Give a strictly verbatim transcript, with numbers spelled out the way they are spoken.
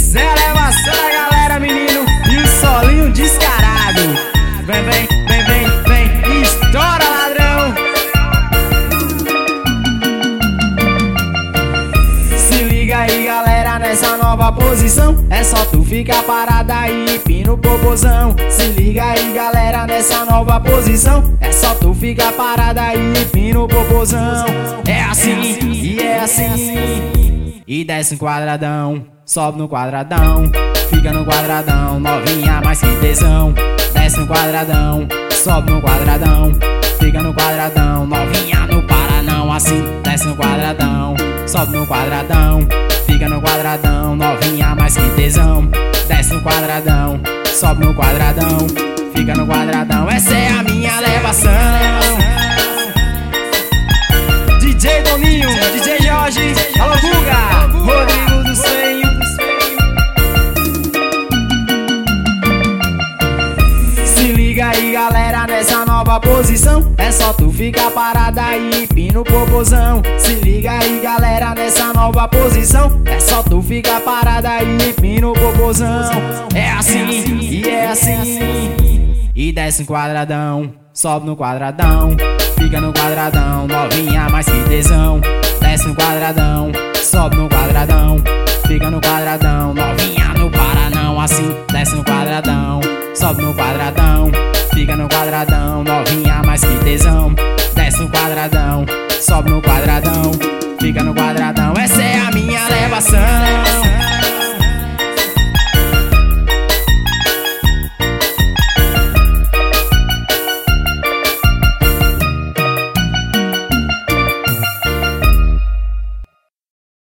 Zé elevação da galera, menino, e o solinho descarado. Vem, vem, vem, vem, vem, estoura, ladrão. Se liga aí, galera, nessa nova posição. É só tu ficar parada aí, pino popozão. Se liga aí, galera, nessa nova posição. É só tu ficar parada aí, pino popozão. É assim, e é assim. E desce no quadradão, sobe no quadradão, fica no quadradão, novinha mais que tesão. Desce no quadradão, sobe no quadradão, fica no quadradão, novinha não para não. Assim, desce no quadradão, sobe no quadradão, fica no quadradão, novinha mais que tesão. Desce no quadradão, sobe no quadradão, fica no quadradão. Essa é a minha elevação. D J Doninho, D J Jorge, alô Guga, Rodrigo do Senho. Se liga aí, galera, nessa nova posição. É só tu ficar parada aí, pino popozão. Se liga aí, galera, nessa nova posição. É só tu ficar parada aí, pino popozão. É assim, e é assim. E desce no quadradão, sobe no quadradão, fica no quadradão, novinha mais que tesão. Desce no quadradão, sobe no quadradão, fica no quadradão, novinha não para não. Assim, desce no quadradão, sobe no quadradão, fica no quadradão, novinha mais que tesão. Desce no quadradão, sobe no quadradão, fica no quadradão. Essa é a minha elevação.